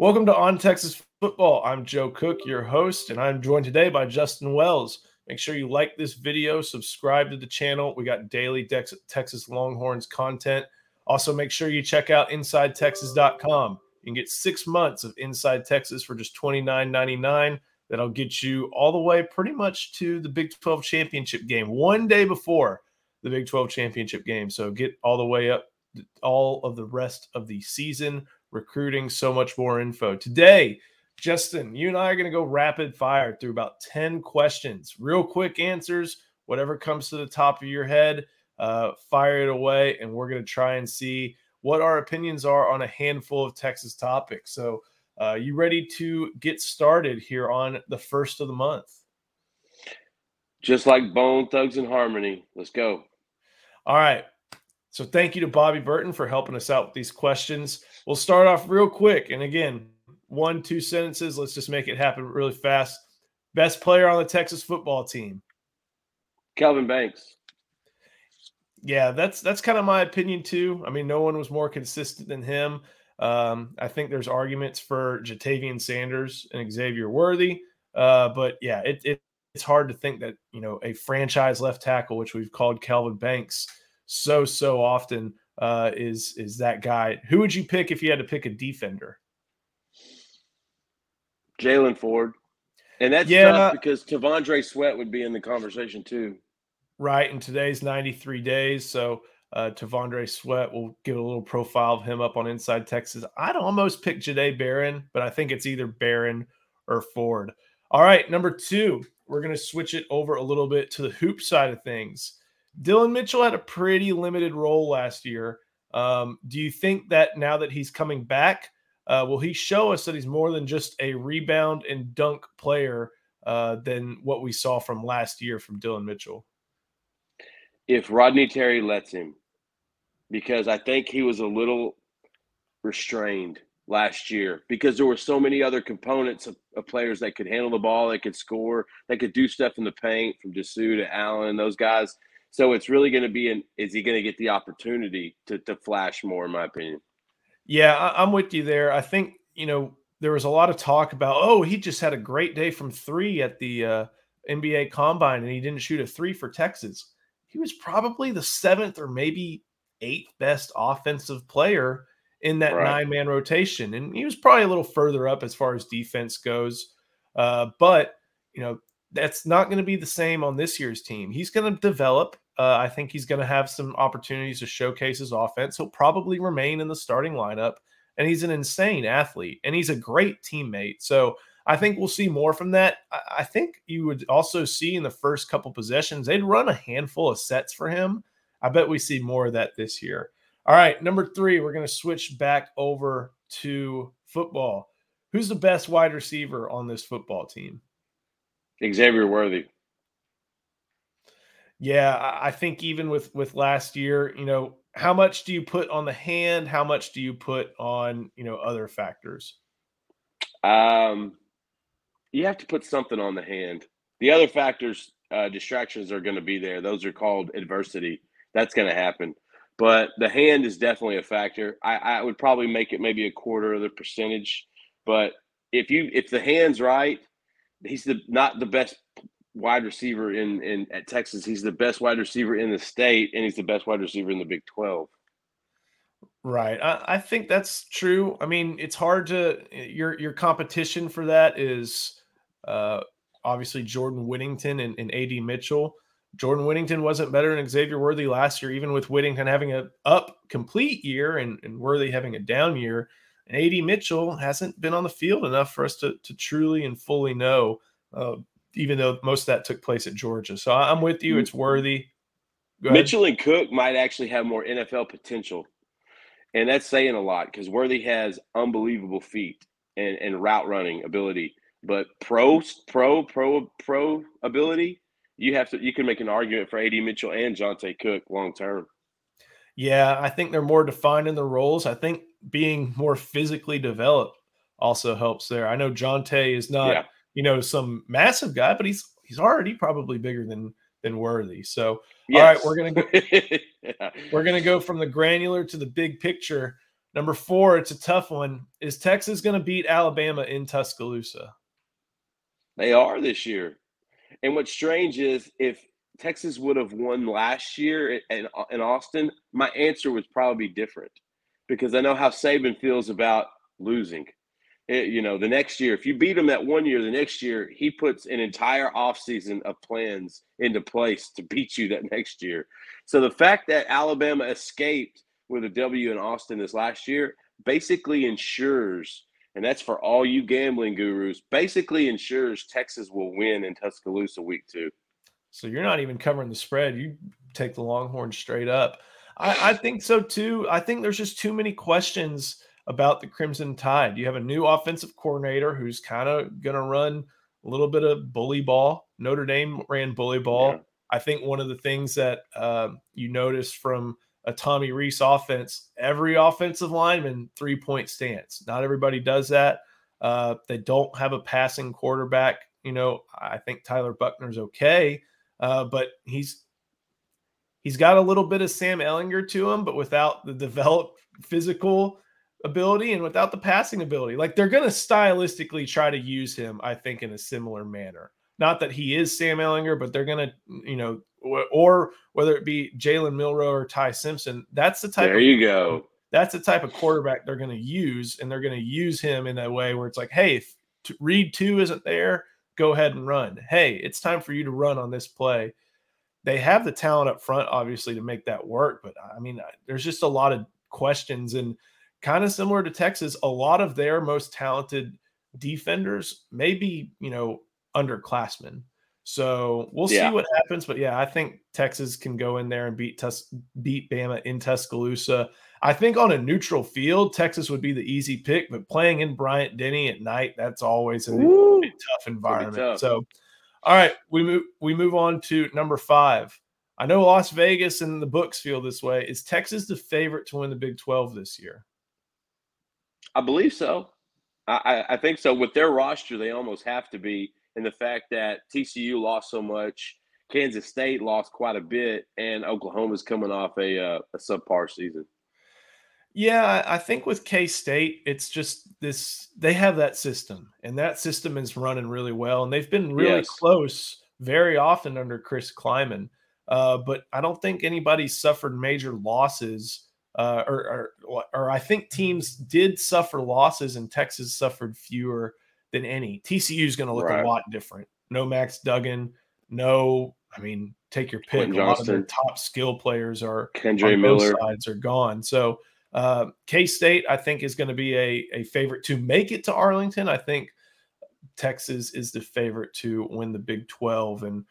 Welcome to On Texas Football. I'm Joe Cook, your host, and I'm joined today by Justin Wells. Make sure you like this video, subscribe to the channel. We got daily Texas Longhorns content. Also, make sure you check out InsideTexas.com. You can get 6 months of Inside Texas for just $29.99. That'll get you all the way pretty much to the Big 12 championship game, one day before the Big 12 championship game. So get all the way up all of the rest of the season, recruiting, so much more info. Today, Justin, you and I are going to go rapid fire through about 10 questions, real quick answers, whatever comes to the top of your head, fire it away, and we're going to try and see what our opinions are on a handful of Texas topics. So you ready to get started here on the first of the month? Just like Bone Thugs and Harmony. Let's go. All right. So thank you to Bobby Burton for helping us out with these questions. We'll start off real quick. And again, 1-2 sentences. Let's just make it happen really fast. Best player on the Texas football team? Kelvin Banks. Yeah, that's kind of my opinion too. I mean, no one was more consistent than him. I think there's arguments for Jatavian Sanders and Xavier Worthy. But yeah, it's hard to think that, a franchise left tackle, which we've called Kelvin Banks so often, is that guy. Who would you pick if you had to pick a defender? Jaylan Ford. And that's tough because T'Vondre Sweat would be in the conversation too. Right, and today's 93 days, so T'Vondre Sweat, will give a little profile of him up on Inside Texas. I'd almost pick Jahdae Barron, but I think it's either Barron or Ford. All right, number 2, we're going to switch it over a little bit to the hoop side of things. Dillon Mitchell had a pretty limited role last year. Do you think that now that he's coming back, will he show us that he's more than just a rebound and dunk player than what we saw from last year from Dillon Mitchell? If Rodney Terry lets him, because I think he was a little restrained last year because there were so many other components of players that could handle the ball, that could score, that could do stuff in the paint, from Dessou to Allen, those guys. So it's really going to be is he going to get the opportunity to flash more, in my opinion? Yeah, I'm with you there. I think, there was a lot of talk about, he just had a great day from 3 at the NBA Combine, and he didn't shoot a 3 for Texas. He was probably the 7th or maybe 8th best offensive player in that 9-man rotation. And he was probably a little further up as far as defense goes. But, that's not going to be the same on this year's team. He's going to develop. I think he's going to have some opportunities to showcase his offense. He'll probably remain in the starting lineup, and he's an insane athlete, and he's a great teammate. So I think we'll see more from that. I think you would also see in the first couple possessions, they'd run a handful of sets for him. I bet we see more of that this year. All right, number 3, we're going to switch back over to football. Who's the best wide receiver on this football team? Xavier Worthy. Yeah, I think even with last year, how much do you put on the hand? How much do you put on, other factors? You have to put something on the hand. The other factors, distractions, are going to be there. Those are called adversity. That's going to happen. But the hand is definitely a factor. I would probably make it maybe a quarter of the percentage. But if the hand's right, he's not the best wide receiver at Texas. He's the best wide receiver in the state, and he's the best wide receiver in the Big 12. Right. I think that's true. I mean, it's hard to your competition for that is obviously Jordan Whittington and A.D. Mitchell. Jordan Whittington wasn't better than Xavier Worthy last year, even with Whittington having a complete year and Worthy having a down year. And A.D. Mitchell hasn't been on the field enough for us to truly and fully know, even though most of that took place at Georgia. So I'm with you. It's Worthy. Mitchell and Cook might actually have more NFL potential. And that's saying a lot because Worthy has unbelievable feet and route running ability. But pro ability, you can make an argument for A.D. Mitchell and Jonte Cook long term. Yeah, I think they're more defined in the roles. I think being more physically developed also helps there. I know Jonte is not, some massive guy, but he's already probably bigger than Worthy. So, All right, we're gonna go from the granular to the big picture. Number 4, it's a tough one. Is Texas going to beat Alabama in Tuscaloosa? They are this year. And what's strange is if Texas would have won last year in Austin, my answer would probably be different because I know how Saban feels about losing. The next year, if you beat him that one year, the next year he puts an entire offseason of plans into place to beat you that next year. So the fact that Alabama escaped with a W in Austin this last year basically ensures, and that's for all you gambling gurus, basically ensures Texas will win in Tuscaloosa week 2. So you're not even covering the spread. You take the Longhorns straight up. I think so too. I think there's just too many questions about the Crimson Tide. You have a new offensive coordinator who's kind of going to run a little bit of bully ball. Notre Dame ran bully ball. Yeah. I think one of the things that you notice from a Tommy Rees offense, every offensive lineman 3-point stance. Not everybody does that. They don't have a passing quarterback. I think Tyler Buckner's okay, but he's got a little bit of Sam Ehlinger to him, but without the developed physical ability and without the passing ability. Like, they're going to stylistically try to use him, I think, in a similar manner. Not that he is Sam Ehlinger, but they're going to, or whether it be Jalen Milroe or Ty Simpson, that's the type. There you go. That's the type of quarterback they're going to use, and they're going to use him in a way where it's like, hey, if read 2 isn't there, go ahead and run. Hey, it's time for you to run on this play. They have the talent up front, obviously, to make that work. But, I mean, there's just a lot of questions. And kind of similar to Texas, a lot of their most talented defenders may be, underclassmen. So we'll see what happens. But, yeah, I think Texas can go in there and beat Bama in Tuscaloosa. I think on a neutral field, Texas would be the easy pick. But playing in Bryant-Denny at night, that's always a tough environment. Tough. So, all right, we move on to number 5. I know Las Vegas and the books feel this way. Is Texas the favorite to win the Big 12 this year? I believe so. I think so. With their roster, they almost have to be. And the fact that TCU lost so much, Kansas State lost quite a bit, and Oklahoma's coming off a subpar season. Yeah, I think with K-State, it's just this – they have that system, and that system is running really well, and they've been really close very often under Chris Kleiman. But I don't think anybody suffered major losses, or I think teams did suffer losses, and Texas suffered fewer than any. TCU is going to look a lot different. No Max Duggan, take your pick. Quentin a lot Johnston. of their top skill players are Kendre on Miller. both sides are gone. So K-State, I think, is going to be a favorite to make it to Arlington. I think Texas is the favorite to win the Big 12. And,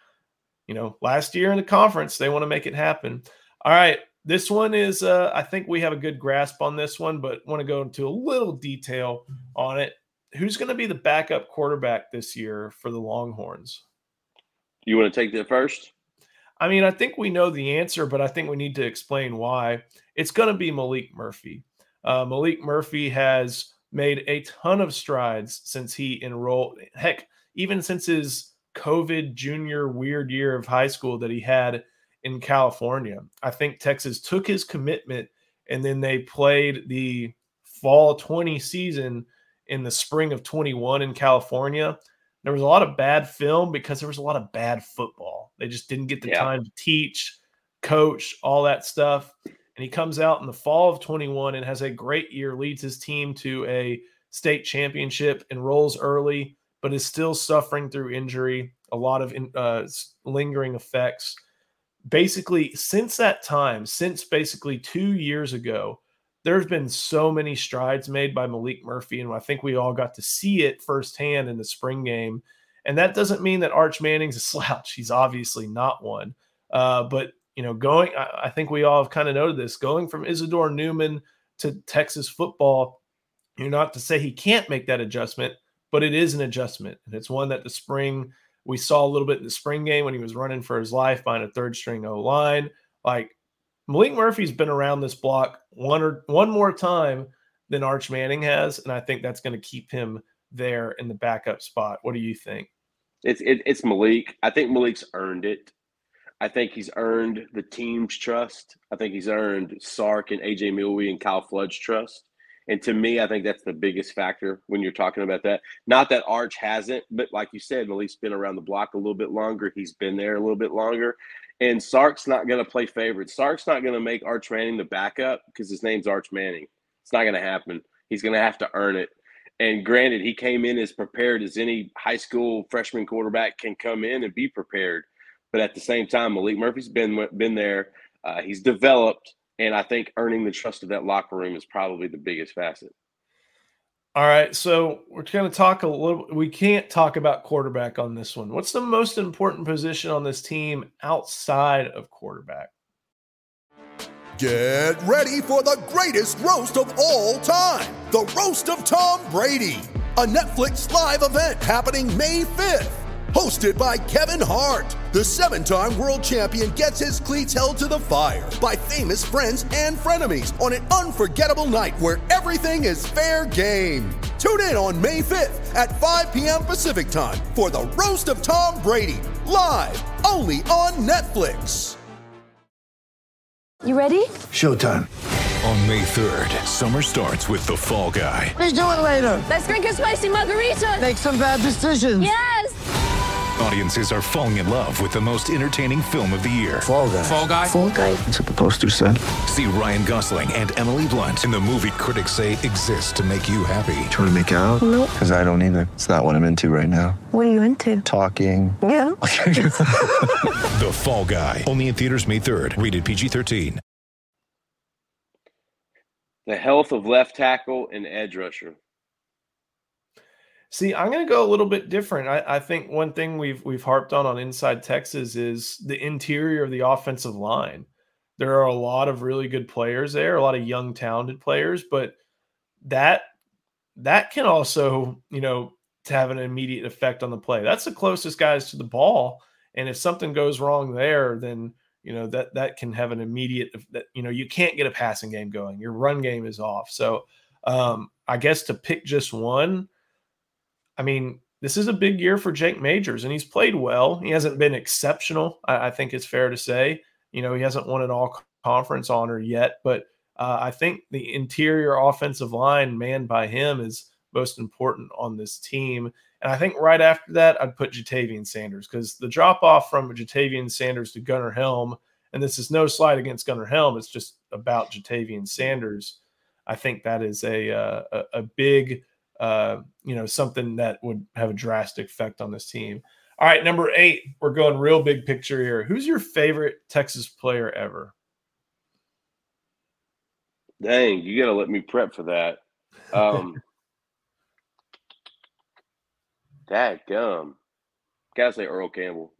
last year in the conference, they want to make it happen. All right. This one is, I think we have a good grasp on this one, but want to go into a little detail on it. Who's going to be the backup quarterback this year for the Longhorns? You want to take that first? I think we know the answer, but I think we need to explain why. It's going to be Maalik Murphy. Maalik Murphy has made a ton of strides since he enrolled. Heck, even since his COVID junior weird year of high school that he had in California. I think Texas took his commitment, and then they played the fall 20 season in the spring of 21 in California. There was a lot of bad film because there was a lot of bad football. They just didn't get the time to teach, coach, all that stuff. And he comes out in the fall of 21 and has a great year, leads his team to a state championship, enrolls early, but is still suffering through injury, a lot of lingering effects. Basically, since that time, since basically 2 years ago, there's been so many strides made by Maalik Murphy, and I think we all got to see it firsthand in the spring game. And that doesn't mean that Arch Manning's a slouch. He's obviously not one. But, I think we all have kind of noted this, going from Isidore Newman to Texas football, not to say he can't make that adjustment, but it is an adjustment. And it's one that we saw a little bit in the spring game when he was running for his life behind a third-string O-line. Like, Maalik Murphy's been around this block one more time than Arch Manning has, and I think that's going to keep him there in the backup spot. What do you think? It's Maalik. I think Malik's earned it. I think he's earned the team's trust. I think he's earned Sark and AJ Milwee and Kyle Flood's trust. And to me, I think that's the biggest factor when you're talking about that. Not that Arch hasn't, but like you said, Malik's been around the block a little bit longer. He's been there a little bit longer. And Sark's not going to play favorites. Sark's not going to make Arch Manning the backup because his name's Arch Manning. It's not going to happen. He's going to have to earn it. And granted, he came in as prepared as any high school freshman quarterback can come in and be prepared. But at the same time, Malik Murphy's been there. He's developed. And I think earning the trust of that locker room is probably the biggest facet. All right, so we're going to talk a little. We can't talk about quarterback on this one. What's the most important position on this team outside of quarterback? Get ready for the greatest roast of all time, the Roast of Tom Brady, a Netflix live event happening May 5th. Hosted by Kevin Hart, the 7-time world champion gets his cleats held to the fire by famous friends and frenemies on an unforgettable night where everything is fair game. Tune in on May 5th at 5 p.m. Pacific time for the Roast of Tom Brady, live only on Netflix. You ready? Showtime. On May 3rd, summer starts with The Fall Guy. Let's do it later. Let's drink a spicy margarita. Make some bad decisions. Yes! Audiences are falling in love with the most entertaining film of the year. Fall Guy. Fall Guy? Fall guy. That's what the poster said. See Ryan Gosling and Emily Blunt in the movie critics say exists to make you happy. Trying to make it out? Nope. Because I don't either. It's not what I'm into right now. What are you into? Talking. Yeah. The Fall Guy. Only in theaters May 3rd. Rated PG-13. The health of left tackle and edge rusher. See, I'm going to go a little bit different. I think one thing we've harped on Inside Texas is the interior of the offensive line. There are a lot of really good players there, a lot of young, talented players, but that can also, to have an immediate effect on the play. That's the closest guys to the ball, and if something goes wrong there, then that can have an immediate. You can't get a passing game going. Your run game is off. So I guess to pick just one. I mean, this is a big year for Jake Majors, and he's played well. He hasn't been exceptional, I think it's fair to say. He hasn't won an all-conference honor yet, but I think the interior offensive line manned by him is most important on this team. And I think right after that, I'd put Jatavian Sanders, because the drop-off from Jatavian Sanders to Gunnar Helm, and this is no slight against Gunnar Helm, it's just about Jatavian Sanders. I think that is a big – something that would have a drastic effect on this team. All right, number 8, we're going real big picture here. Who's your favorite Texas player ever? Dang, you got to let me prep for that. Dadgum. Gotta say Earl Campbell.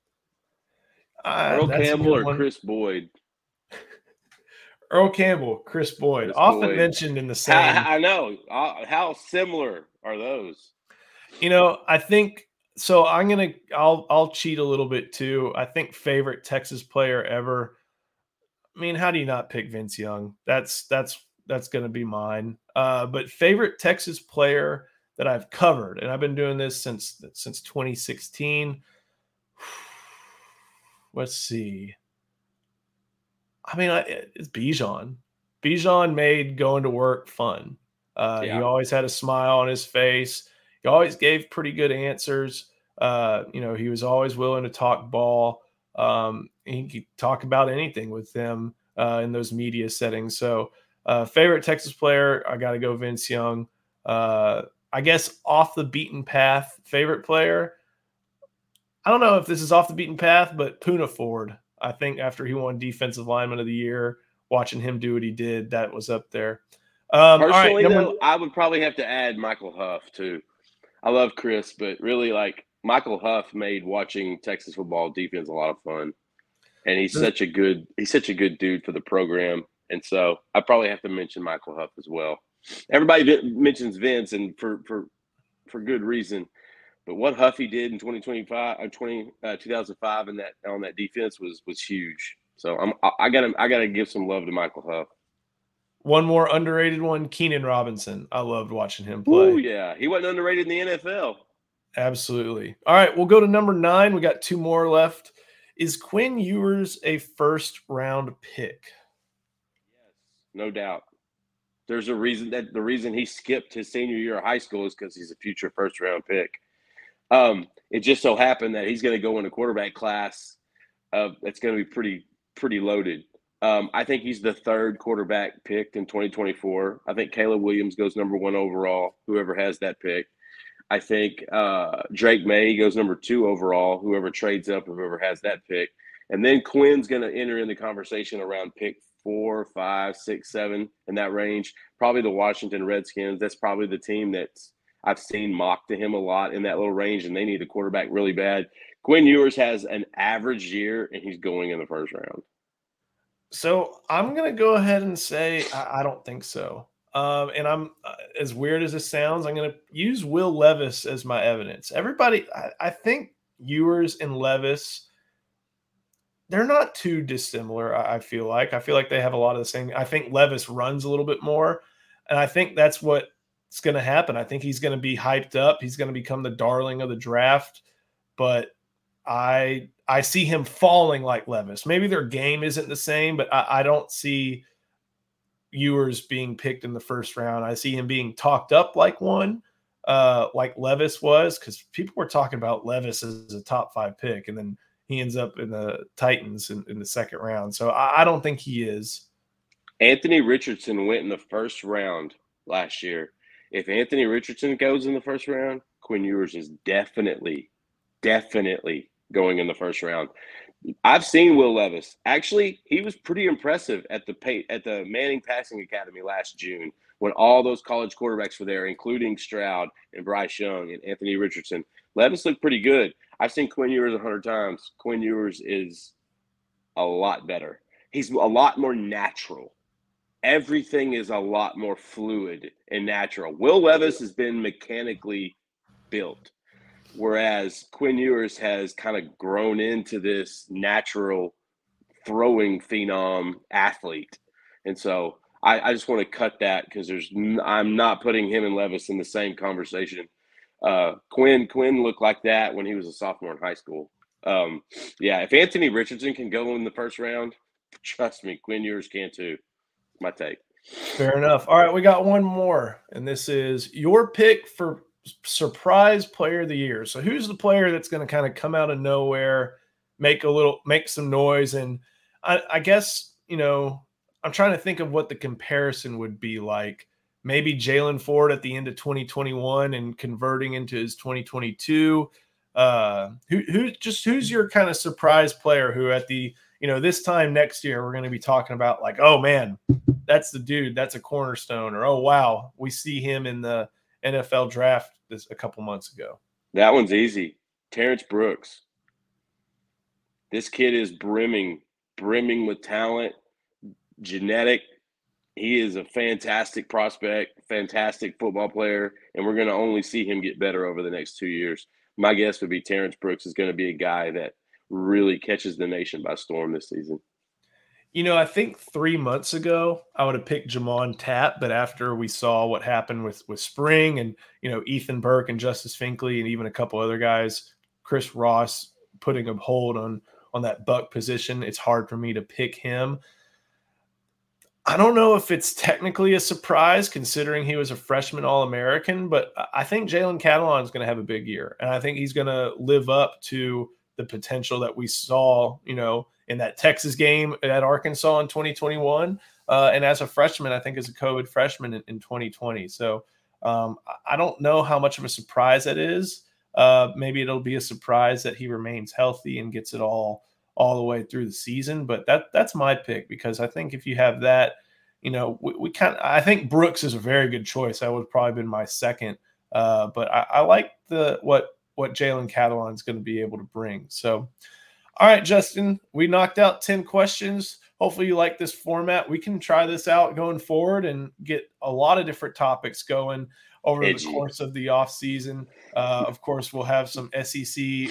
Earl Campbell or Chris Boyd? Earl Campbell, Chris Boyd, often mentioned in the same. I know. How similar are those? I think so. I'll cheat a little bit too. I think favorite Texas player ever. I mean, how do you not pick Vince Young? That's going to be mine. But favorite Texas player that I've covered, and I've been doing this since 2016. Let's see. I mean, it's Bijan. Bijan made going to work fun. He always had a smile on his face. He always gave pretty good answers. He was always willing to talk ball. He could talk about anything with them in those media settings. So favorite Texas player, I got to go Vince Young. I guess off the beaten path, favorite player. I don't know if this is off the beaten path, but Poona Ford. I think after he won Defensive Lineman of the Year, watching him do what he did, that was up there. Personally, though, I would probably have to add Michael Huff, too. I love Chris, but really, Michael Huff made watching Texas football defense a lot of fun. And he's such a good dude for the program. And so I probably have to mention Michael Huff as well. Everybody mentions Vince, and for good reason. But what Huffy did in 2005 on that defense was huge. So I gotta give some love to Michael Huff. One more underrated one, Keenan Robinson. I loved watching him play. Oh yeah, he wasn't underrated in the NFL. Absolutely. All right, we'll go to number 9. We got 2 more left. Is Quinn Ewers a first-round pick? Yes, no doubt. There's a reason that the reason he skipped his senior year of high school is because he's a future first-round pick. It just so happened that he's going to go in a quarterback class that's going to be pretty loaded. I think he's the third quarterback picked in 2024. I think Caleb Williams goes number 1 overall, whoever has that pick. I think Drake May goes number 2 overall, whoever trades up, whoever has that pick. And then Quinn's going to enter in the conversation around pick 4, 5, 6, 7 in that range. Probably the Washington Redskins. That's probably the team that's I've seen mocked to him a lot in that little range, and they need a quarterback really bad. Quinn Ewers has an average year, and he's going in the first round. So I'm going to go ahead and say I don't think so. And I'm as weird as this sounds, I'm going to use Will Levis as my evidence. Everybody, I think Ewers and Levis, they're not too dissimilar. I feel like they have a lot of the same. I think Levis runs a little bit more, and I think that's what's going to happen. I think he's going to be hyped up. He's going to become the darling of the draft, but I see him falling like Levis. Maybe their game isn't the same, but I don't see Ewers being picked in the first round. I see him being talked up like one, like Levis was, because people were talking about Levis as a top 5 pick, and then he ends up in the Titans in the second round. So I don't think he is. Anthony Richardson went in the first round last year. If Anthony Richardson goes in the first round, Quinn Ewers is definitely going in the first round. I've seen Will Levis. Actually, he was pretty impressive at the Manning Passing Academy last June when all those college quarterbacks were there, including Stroud and Bryce Young and Anthony Richardson. Levis looked pretty good. I've seen Quinn Ewers 100 times. Quinn Ewers is a lot better. He's a lot more natural. Everything is a lot more fluid and natural. Will Levis has been mechanically built, whereas Quinn Ewers has kind of grown into this natural throwing phenom athlete. And so I just want to cut that because I'm not putting him and Levis in the same conversation. Quinn looked like that when he was a sophomore in high school. If Anthony Richardson can go in the first round, trust me, Quinn Ewers can too. My take. Fair enough. All right, we got one more, and this is your pick for surprise player of the year. So who's the player that's going to kind of come out of nowhere, make some noise? And I guess, I'm trying to think of what the comparison would be like. Maybe Jalen Ford at the end of 2021 and converting into his 2022. Who's your kind of surprise player who at the, this time next year, we're going to be talking about like, oh man, that's the dude, that's a cornerstone, or, oh, wow, we see him in the NFL draft a couple months ago. That one's easy. Terrence Brooks. This kid is brimming with talent, genetic. He is a fantastic prospect, fantastic football player, and we're going to only see him get better over the next 2 years. My guess would be Terrence Brooks is going to be a guy that really catches the nation by storm this season. I think 3 months ago, I would have picked Jamon Tapp, but after we saw what happened with Spring and, Ethan Burke and Justice Finkley and even a couple other guys, Chris Ross putting a hold on that Buck position, it's hard for me to pick him. I don't know if it's technically a surprise considering he was a freshman All-American, but I think Jalen Catalon is going to have a big year, and I think he's going to live up to the potential that we saw, in that Texas game at Arkansas in 2021. And as a freshman, I think as a COVID freshman in 2020. So I don't know how much of a surprise that is. Maybe it'll be a surprise that he remains healthy and gets it all the way through the season. But that's my pick, because I think if you have that, I think Brooks is a very good choice. That would have probably been my second. But I like what Jalen Catalon is going to be able to bring. So, all right, Justin, we knocked out 10 questions. Hopefully you like this format. We can try this out going forward and get a lot of different topics going over the course of the off season. Of course, we'll have some SEC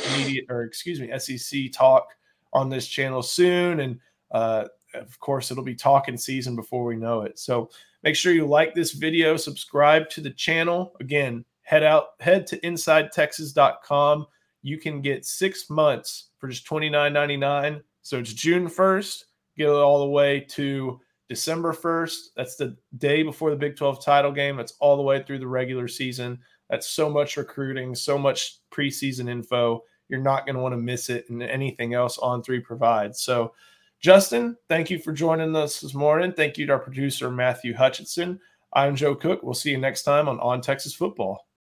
talk on this channel soon. And of course, it'll be talking season before we know it. So make sure you like this video, subscribe to the channel. Again, head to InsideTexas.com. You can get 6 months for just $29.99. So it's June 1st. Get it all the way to December 1st. That's the day before the Big 12 title game. That's all the way through the regular season. That's so much recruiting, so much preseason info. You're not going to want to miss it, and anything else On3 provides. So, Justin, thank you for joining us this morning. Thank you to our producer, Matthew Hutchinson. I'm Joe Cook. We'll see you next time on Texas Football.